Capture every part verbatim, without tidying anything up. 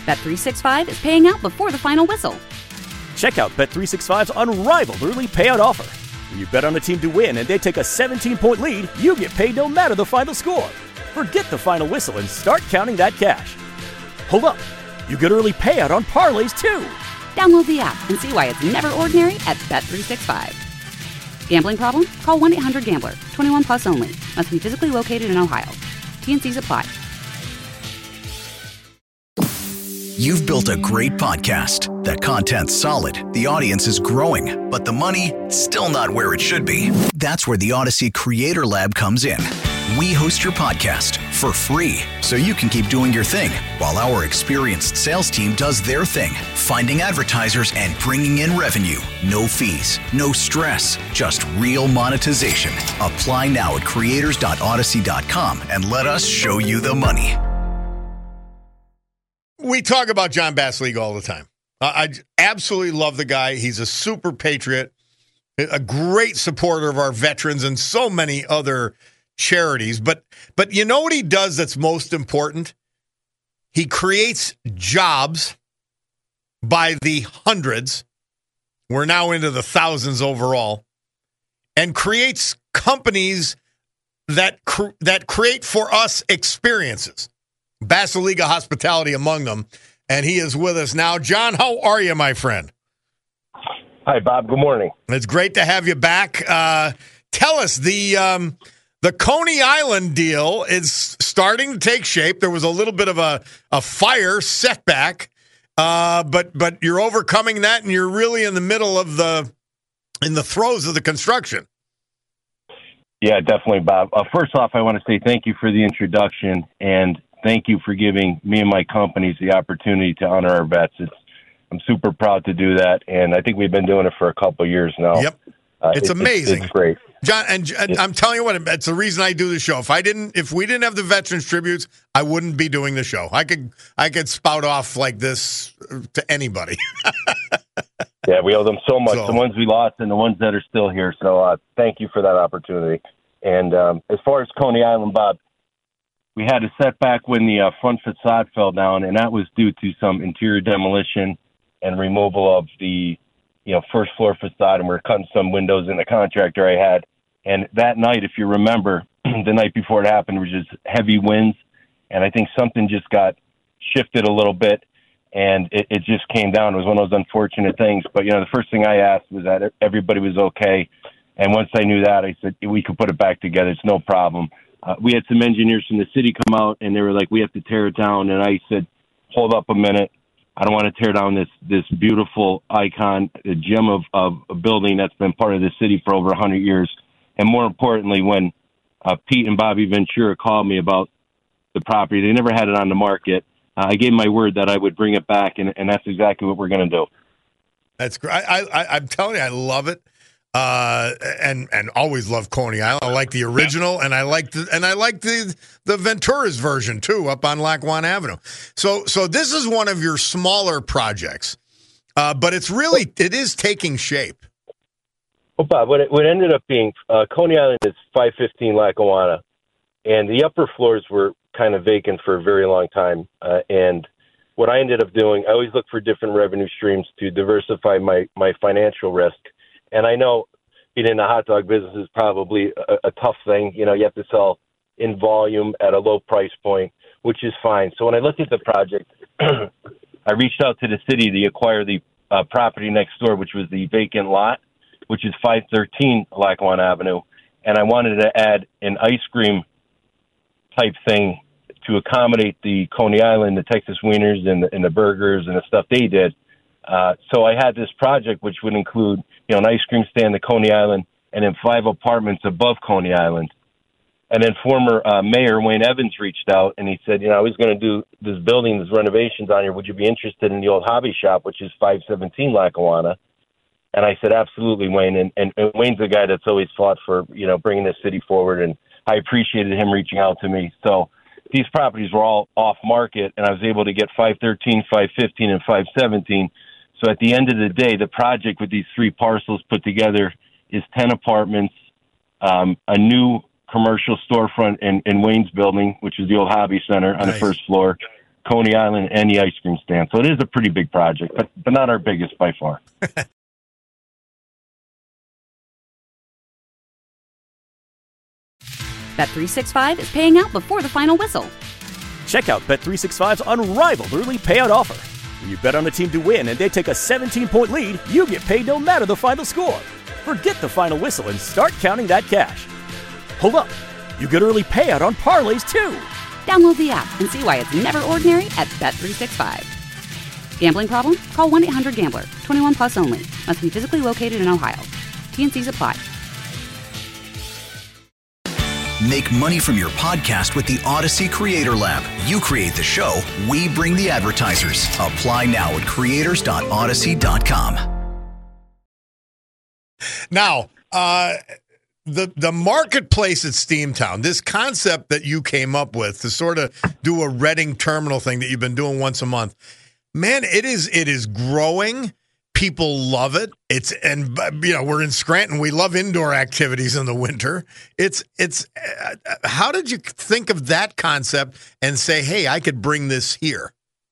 Bet three sixty-five is paying out before the final whistle. Check out Bet three sixty-five's unrivaled early payout offer. When you bet on a team to win and they take a seventeen-point lead, you get paid no matter the final score. Forget the final whistle and start counting that cash. Hold up. You get early payout on parlays, too. Download the app and see why it's never ordinary at Bet three sixty-five. Gambling problem? Call one eight hundred gambler. twenty-one plus only. Must be physically located in Ohio. T N Cs apply. You've built a great podcast. The content's solid, the audience is growing, but the money, still not where it should be. That's where the Odyssey Creator Lab comes in. We host your podcast for free, so you can keep doing your thing, while our experienced sales team does their thing, finding advertisers and bringing in revenue. No fees, no stress, just real monetization. Apply now at creators dot odyssey dot com and let us show you the money. We talk about John Basiliga all the time. Uh, I absolutely love the guy. He's a super patriot, a great supporter of our veterans and so many other charities. But but you know what he does that's most important? He creates jobs by the hundreds. We're now into the thousands overall. And creates companies that cr- that create for us experiences. Basiliga Hospitality among them, and he is with us now. John, how are you, my friend? Hi, Bob. Good morning. It's great to have you back. Uh, tell us, the um, the Coney Island deal is starting to take shape. There was a little bit of a, a fire setback, uh, but but you're overcoming that, and you're really in the middle of the in the throes of the construction. Yeah, definitely, Bob. Uh, first off, I want to say thank you for the introduction, and thank you for giving me and my companies the opportunity to honor our vets. It's, I'm super proud to do that, and I think we've been doing it for a couple of years now. Yep, uh, it's it, amazing. It's, it's great, John. And, and I'm telling you what, it's the reason I do the show. If I didn't, if we didn't have the veterans tributes, I wouldn't be doing the show. I could, I could spout off like this to anybody. Yeah, we owe them so much. So, the ones we lost and the ones that are still here. So uh, thank you for that opportunity. And um, as far as Coney Island, Bob, we had a setback when the uh, front facade fell down, and that was due to some interior demolition and removal of the, you know, first floor facade, and we we're cutting some windows in the contractor I had. And that night, if you remember, the night before it happened, was just heavy winds, and I think something just got shifted a little bit, and it, it just came down. It was one of those unfortunate things. But, you know, the first thing I asked was that everybody was okay, and once I knew that, I said, we could put it back together. It's no problem. Uh, we had some engineers from the city come out, and they were like, we have to tear it down. And I said, hold up a minute. I don't want to tear down this this beautiful icon, a gem of, of a building that's been part of the city for over one hundred years. And more importantly, when uh, Pete and Bobby Ventura called me about the property, they never had it on the market. Uh, I gave my word that I would bring it back, and, and that's exactly what we're going to do. That's great. I, I, I'm telling you, I love it. Uh, and and always love Coney Island. I like the original, and I like the and I like the the Ventura's version too, up on Lackawanna Avenue. So so this is one of your smaller projects, uh, but it's really it is taking shape. Well, Bob, what it, what ended up being uh, Coney Island is five fifteen Lackawanna, and the upper floors were kind of vacant for a very long time. Uh, and what I ended up doing, I always look for different revenue streams to diversify my my financial risk. And I know being in the hot dog business is probably a, a tough thing. You know, you have to sell in volume at a low price point, which is fine. So when I looked at the project, I reached out to the city to acquire the uh, property next door, which was the vacant lot, which is five thirteen Lackawanna Avenue. And I wanted to add an ice cream type thing to accommodate the Coney Island, the Texas Wieners, and the, and the burgers and the stuff they did. Uh, so I had this project which would include, you know, an ice cream stand at Coney Island and then five apartments above Coney Island. And then former uh, Mayor Wayne Evans reached out, and he said, you know, I was going to do this building, this renovations on here. Would you be interested in the old hobby shop, which is five seventeen Lackawanna? And I said, absolutely, Wayne. And, and, and Wayne's a guy that's always fought for, you know, bringing this city forward, and I appreciated him reaching out to me. So these properties were all off market, and I was able to get five thirteen, five fifteen, and five seventeen. So at the end of the day, the project with these three parcels put together is ten apartments, um, a new commercial storefront in, in Wayne's building, which is the old Hobby Center on nice. The first floor, Coney Island, and the ice cream stand. So it is a pretty big project, but, but not our biggest by far. Bet three sixty-five is paying out before the final whistle. Check out Bet three sixty-five's unrivaled early payout offer. When you bet on a team to win and they take a seventeen-point lead, you get paid no matter the final score. Forget the final whistle and start counting that cash. Hold up. You get early payout on parlays, too. Download the app and see why it's never ordinary at Bet three sixty-five. Gambling problem? Call one eight hundred gambler. twenty-one plus only. Must be physically located in Ohio. T N Cs apply. Make money from your podcast with the Odyssey Creator Lab. You create the show, we bring the advertisers. Apply now at creators dot odyssey dot com. Now, uh, the the marketplace at Steamtown, this concept that you came up with to sort of do a Reading terminal thing that you've been doing once a month, man, it is it is growing. People love it. It's and you know we're in Scranton. We love indoor activities in the winter. It's it's. Uh, how did you think of that concept and say, hey, I could bring this here?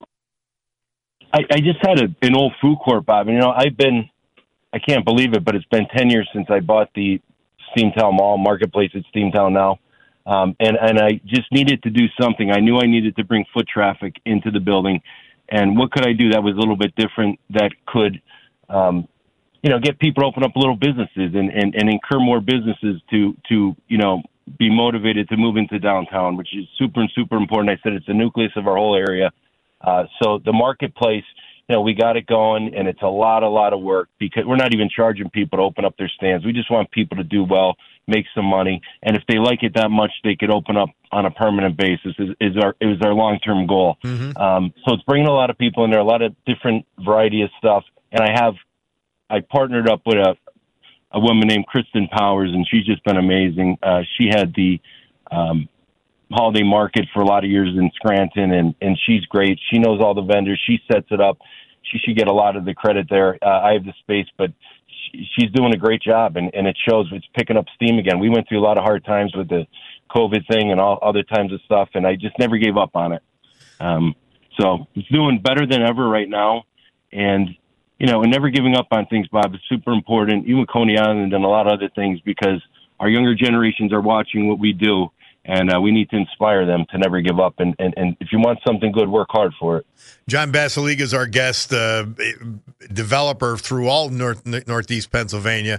I, I just had a, an old food court, Bob. And, you know, I've been. I can't believe it, but it's been ten years since I bought the Steamtown Mall marketplace at Steamtown now, um, and and I just needed to do something. I knew I needed to bring foot traffic into the building, and what could I do that was a little bit different that could. Um, you know, get people to open up little businesses and, and, and incur more businesses to, to, you know, be motivated to move into downtown, which is super, super important. I said it's the nucleus of our whole area. Uh, so the marketplace, you know, we got it going, and it's a lot, a lot of work because we're not even charging people to open up their stands. We just want people to do well, make some money. And if they like it that much, they could open up on a permanent basis is, is our, is our long-term goal. Mm-hmm. Um, so it's bringing a lot of people in there, a lot of different variety of stuff. And I have, I partnered up with a, a woman named Kristen Powers, and she's just been amazing. Uh, she had the um, holiday market for a lot of years in Scranton, and, and she's great. She knows all the vendors. She sets it up. She should get a lot of the credit there. Uh, I have the space, but she, she's doing a great job, and, and it shows. It's picking up steam again. We went through a lot of hard times with the COVID thing and all other times of stuff, and I just never gave up on it. Um, so it's doing better than ever right now, and you know, and never giving up on things, Bob, is super important, even Coney Island and a lot of other things, because our younger generations are watching what we do, and uh, we need to inspire them to never give up. And, and, and if you want something good, work hard for it. John Basiliga is our guest, uh, developer through all north, northeast Pennsylvania,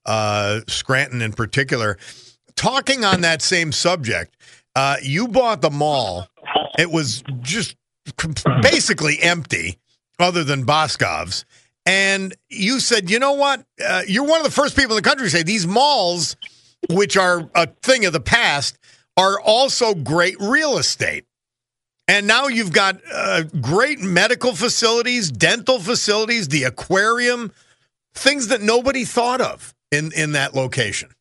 uh, Scranton in particular. Talking on that same subject, uh, you bought the mall. It was just basically empty other than Boscov's. And you said, you know what? Uh, you're one of the first people in the country to say these malls, which are a thing of the past, are also great real estate. And now you've got uh, great medical facilities, dental facilities, the aquarium, things that nobody thought of in, in that location.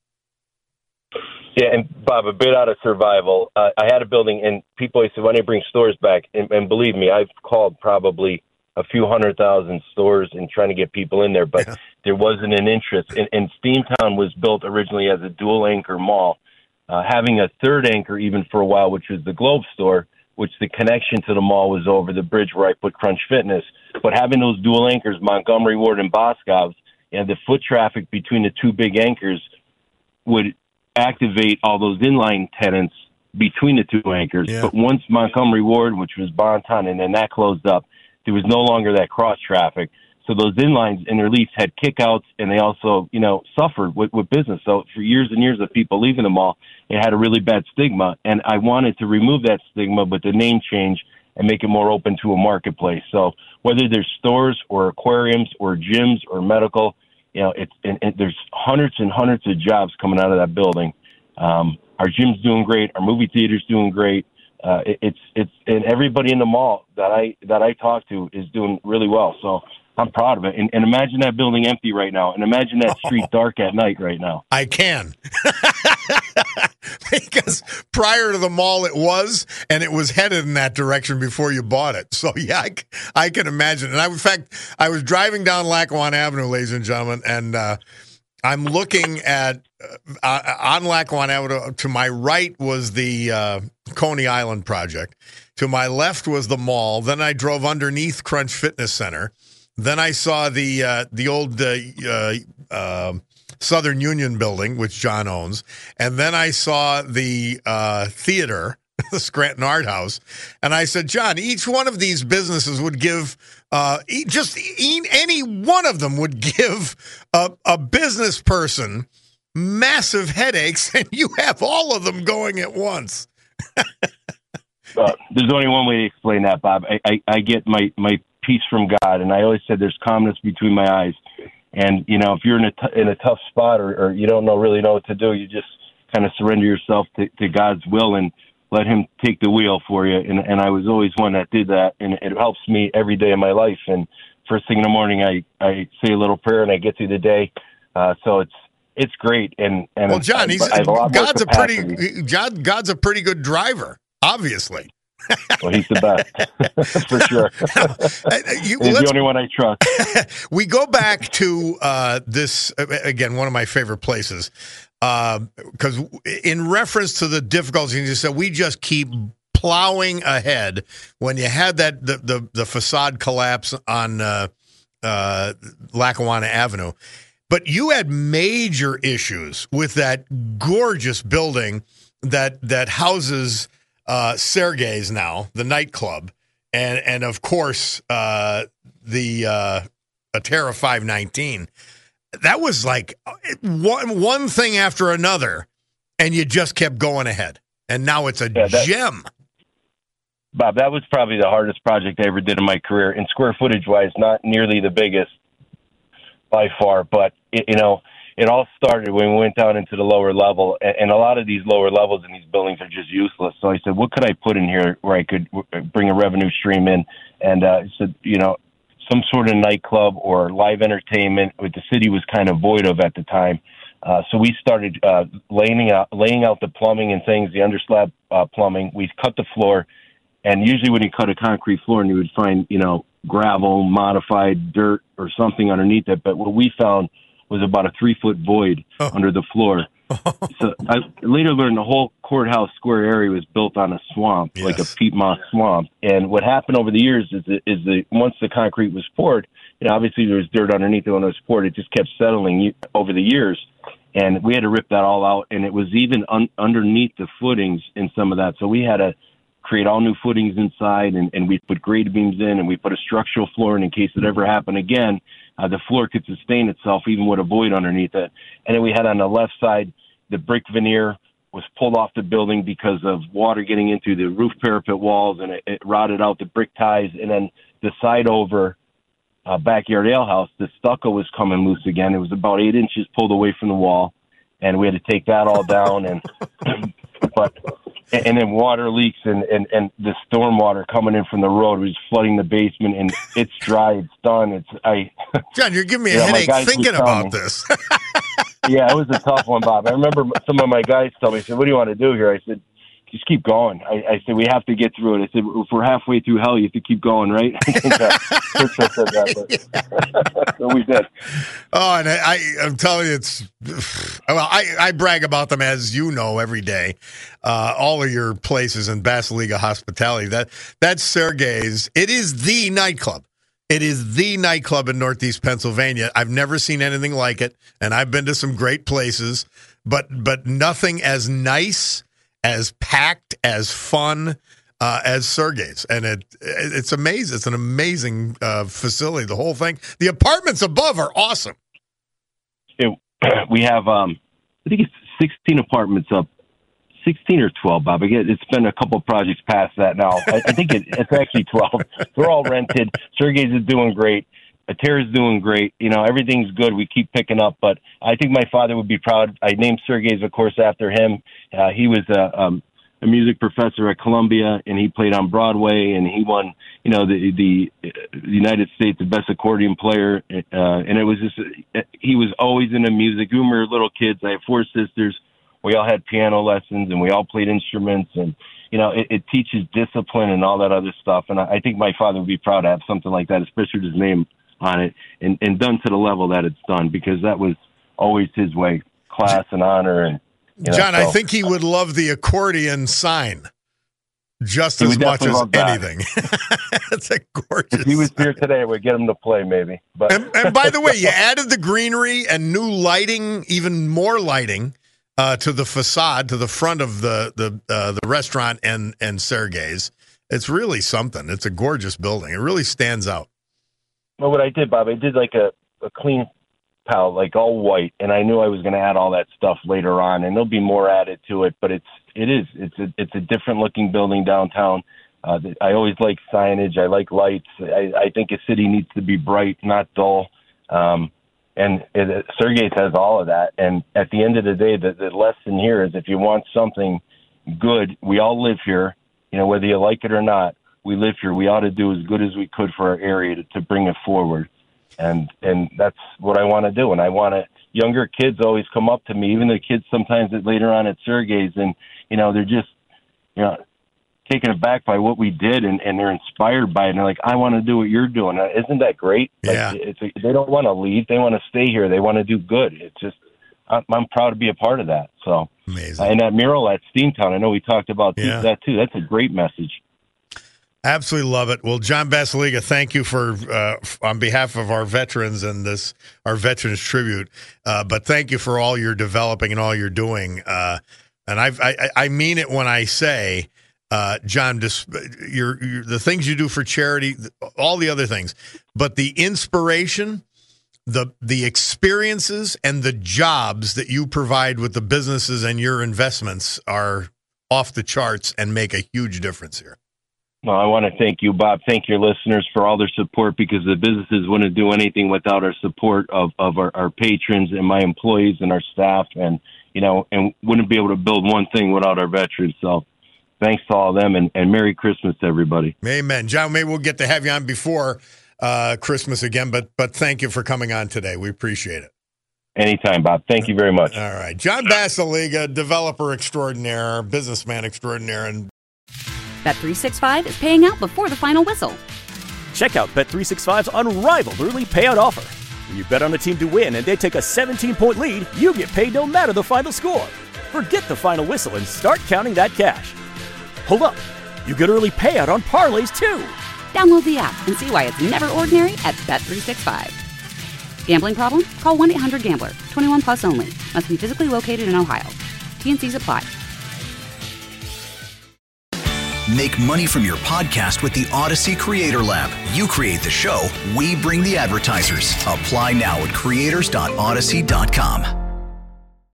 Yeah, and Bob, a bit out of survival. Uh, I had a building, and people always said, when they bring stores back, and, and believe me, I've called probably a few hundred thousand stores and trying to get people in there, but yeah. there wasn't an interest. And, and Steamtown was built originally as a dual anchor mall, uh, having a third anchor even for a while, which was the Globe store, which the connection to the mall was over the bridge where I put Crunch Fitness. But having those dual anchors, Montgomery Ward and Boscov's, and the foot traffic between the two big anchors would activate all those inline tenants between the two anchors. Yeah. But once Montgomery Ward, which was Bonton, and then that closed up, there was no longer that cross traffic. So those inlines in their lease had kickouts, and they also, you know, suffered with, with business. So for years and years of people leaving the mall, it had a really bad stigma. And I wanted to remove that stigma, but the name change and make it more open to a marketplace. So whether there's stores or aquariums or gyms or medical, you know, it's and, and there's hundreds and hundreds of jobs coming out of that building. Um, our gym's doing great. Our movie theater's doing great. Uh, it, it's it's and everybody in the mall that I that I talk to is doing really well. So I'm proud of it. And, and imagine that building empty right now, and imagine that street oh, dark at night right now. I can, because prior to the mall, it was, and it was headed in that direction before you bought it. So yeah, I, I can imagine. And I, in fact, I was driving down Lackawanna Avenue, ladies and gentlemen, and uh, I'm looking at uh, on Lackawanna Avenue. To my right was the uh, Coney Island project. To my left was the mall. Then I drove underneath Crunch Fitness Center. Then I saw the uh, the old uh, uh, uh, Southern Union building, which John owns. And then I saw the uh, theater, the Scranton Art House. And I said, John, each one of these businesses would give, uh, e- just e- any one of them would give a, a business person massive headaches, and you have all of them going at once. uh, there's only one way to explain that, Bob. I, I, I get my, my peace from God, and I always said there's calmness between my eyes. And, you know, if you're in a, t- in a tough spot or, or you don't know really know what to do, you just kind of surrender yourself to, to God's will and let him take the wheel for you. And, and I was always one that did that, and it helps me every day of my life. And first thing in the morning, I, I say a little prayer, and I get through the day. Uh, so it's, It's great, and, and well, John, he's, I have a lot God's more a pretty God, God's a pretty good driver, obviously. Well, he's the best for sure. you, he's the only one I trust. We go back to uh, this again, one of my favorite places, because uh, in reference to the difficulties, you said we just keep plowing ahead. When you had that the the, the facade collapse on uh, uh, Lackawanna Avenue. But you had major issues with that gorgeous building that that houses uh, Sergei's now, the nightclub, and and of course uh, the uh, Atera five nineteen. That was like one one thing after another, and you just kept going ahead. And now it's a yeah, that, gem. Bob, that was probably the hardest project I ever did in my career. In square footage wise, not nearly the biggest by far, but it, you know, it all started when we went down into the lower level, and, and a lot of these lower levels in these buildings are just useless. So I said, what could I put in here where I could w- bring a revenue stream in? And uh, I said, you know, some sort of nightclub or live entertainment, which the city was kind of void of at the time. Uh, so we started uh, laying out laying out the plumbing and things, the underslab uh, plumbing. We cut the floor, and usually when you cut a concrete floor, and you would find, you know, gravel, modified dirt, or something underneath it. But what we found was about a three-foot void oh. under the floor. So I later learned the whole courthouse square area was built on a swamp, yes. like a peat moss swamp. And what happened over the years is that, is that once the concrete was poured, you know, obviously there was dirt underneath it when it was poured. It just kept settling over the years. And we had to rip that all out. And it was even un- underneath the footings in some of that. So we had to create all new footings inside, and, and we put grade beams in, and we put a structural floor in in case it ever happened again. Uh, the floor could sustain itself even with a void underneath it. And then we had on the left side, the brick veneer was pulled off the building because of water getting into the roof parapet walls, and it, it rotted out the brick ties. And then the side over uh, backyard ale house, the stucco was coming loose again. It was about eight inches pulled away from the wall, and we had to take that all down. And but and then water leaks and, and, and the storm water coming in from the road was flooding the basement, and it's dry, it's done. It's I. John, you're giving me a headache thinking about this. Yeah, it was a tough one, Bob. I remember some of my guys told me, I said, what do you want to do here? I said, just keep going. I, I said, we have to get through it. I said, if we're halfway through hell, you have to keep going, right? I think that, said that, but, so we did. Oh, and I, I, I'm telling you, it's, well, I, I brag about them, as you know, every day. Uh, all of your places in Basiliga Hospitality. That That's Sergei's. It is the nightclub. It is the nightclub in Northeast Pennsylvania. I've never seen anything like it, and I've been to some great places, but but nothing as nice, as packed, as fun uh, as Sergei's. And it it's amazing. It's an amazing uh, facility, the whole thing. The apartments above are awesome. It, we have, um, I think it's sixteen apartments up. sixteen or twelve, Bob. Again, it's been a couple of projects past that now. I, I think it, it's actually twelve. They're all rented. Sergei's is doing great. Atera's doing great. You know, everything's good. We keep picking up. But I think my father would be proud. I named Sergei's, of course, after him. Uh, he was a, um, a music professor at Columbia, and he played on Broadway, and he won, you know, the the, the United States the best accordion player. Uh, and it was just, uh, he was always into music. We were little kids. I have four sisters. We all had piano lessons, and we all played instruments, and, you know, it, it teaches discipline and all that other stuff. And I, I think my father would be proud to have something like that, especially with his name on it, and, and done to the level that it's done, because that was always his way, class and honor. And you know, John, so. I think he would love the accordion sign. just He as would much definitely as love that. anything. It's a gorgeous. If he was here today, we'd get him to play maybe. But And, and by the way, you added the greenery and new lighting, even more lighting, uh, to the facade, to the front of the the uh, the restaurant and and Sergei's. It's really something. It's a gorgeous building. It really stands out. well, what I did, Bob, I did like a, a clean palette, like all white, and I knew I was going to add all that stuff later on, and there'll be more added to it. But it's it is it's a it's a different looking building downtown. Uh, I always like signage. I like lights. I, I think a city needs to be bright, not dull. Um, and it, Sergei's has all of that. And at the end of the day, the, the lesson here is if you want something good, we all live here. You know, whether you like it or not, we live here. We ought to do as good as we could for our area to, to bring it forward. And and that's what I want to do. And I want to. Younger kids always come up to me, even the kids sometimes that later on at Sergei's, and you know they're just you know taken aback by what we did, and, and they're inspired by it. And they're like, I want to do what you're doing. Isn't that great? Yeah. Like, it's a, they don't want to leave. They want to stay here. They want to do good. It's just, I'm, I'm proud to be a part of that. So, Amazing. And that mural at Steamtown, I know we talked about Yeah. that too. That's a great message. Absolutely love it. Well, John Basiliga, thank you for uh, on behalf of our veterans and this our veterans tribute. Uh, but thank you for all you're developing and all you're doing. Uh, and I've, I I mean it when I say. Uh, John, just your, your the things you do for charity, all the other things, but the inspiration, the the experiences, and the jobs that you provide with the businesses and your investments are off the charts and make a huge difference here. Well, I want to thank you, Bob. Thank your listeners for all their support, because the businesses wouldn't do anything without our support of, of our, our patrons and my employees and our staff, and you know, and wouldn't be able to build one thing without our veterans. So. Thanks to all of them, and, and Merry Christmas to everybody. Amen. John, maybe we'll get to have you on before uh, Christmas again, but but thank you for coming on today. We appreciate it. Anytime, Bob. Thank you very much. All right. John Basiliga, developer extraordinaire, businessman extraordinaire. and Bet three sixty-five is paying out before the final whistle. Check out Bet three sixty-five's unrivaled early payout offer. When you bet on a team to win and they take a seventeen-point lead, you get paid no matter the final score. Forget the final whistle and start counting that cash. Hold up. You get early payout on parlays, too. Download the app and see why it's never ordinary at Bet three sixty-five. Gambling problem? Call one eight hundred gambler. twenty-one plus only. Must be physically located in Ohio. T N Cs apply. Make money from your podcast with the Odyssey Creator Lab. You create the show, we bring the advertisers. Apply now at creators dot odyssey dot com.